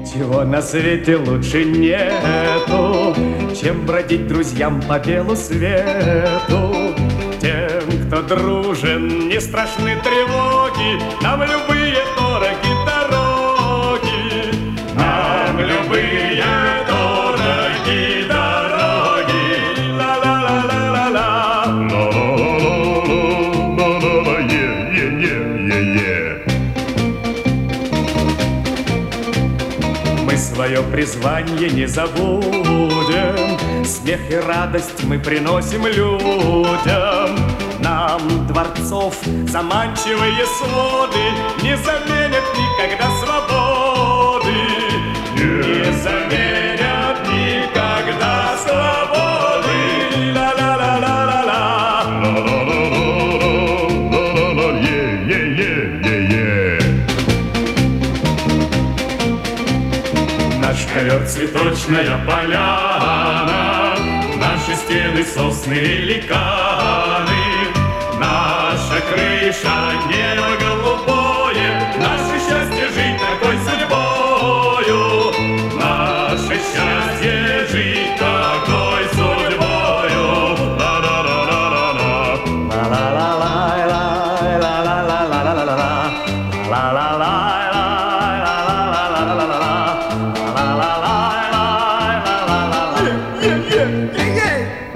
Ничего на свете лучше нету, чем бродить друзьям по белу свету. Тем, кто дружен, не страшны тревоги, нам любые дороги дороги. Нам любые дороги дороги. Ла-ла-ла-ла-ла-ла. Мы свое призвание не забудем, смех и радость мы приносим людям. Нам дворцов заманчивые своды не заменят никогда свободы. Не заменят никогда свободы. Ла-ла-ла-ла-ла-ла. Наш ковер цветочная поляна, наши стены сосны великаны, наша крыша небо голубое, наше счастье жить такой судьбою, наше счастье жить такой судьбою. Ла-ла-ла-ла-ла-ла, ла-ла-ла-ла-ла-ла-ла-ла-ла-ла-ла, ла-ла-ла. Yeah.